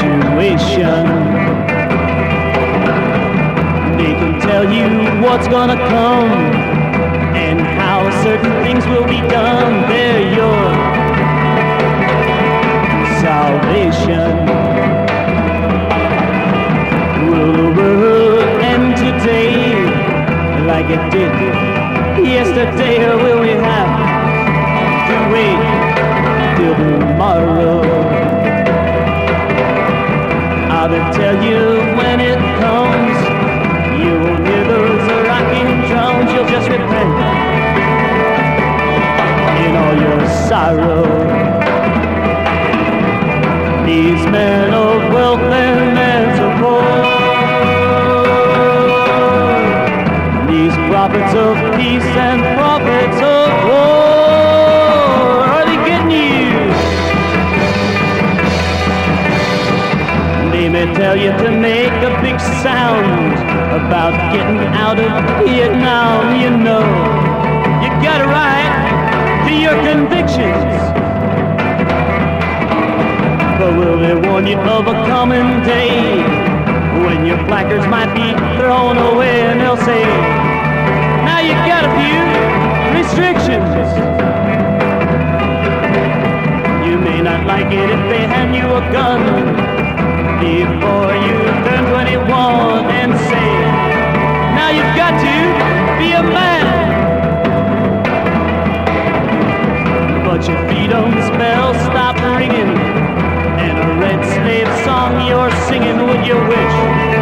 situation. They can tell you what's gonna come and how certain things will be done. They're your salvation. Will the world end today like it did yesterday, or will we have to wait till tomorrow? I will tell you when it comes, you won't hear those rocking drums. You'll just repent in all your sorrow. These men of wealth and men of war, these prophets of peace and prophets of war, are they getting you? They may tell you to make a big sound about getting out of Vietnam. You know, you got a right to your convictions, but will they warn you of a coming day when your placards might be thrown away, and they'll say, now you got a few restrictions. You may not like it if they hand you a gun before you turn 21 and say, now you've got to be a man. But your freedom's bell stopped ringing, and a red slave song you're singing. Would you wish